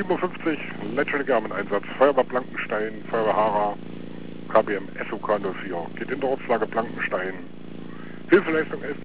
57, Leitstelle mit Einsatz. Feuerwehr Blankenstein, Feuerwehr Hara, KBM SOK 04. Geht in der Ortslage Blankenstein. Hilfeleistung ist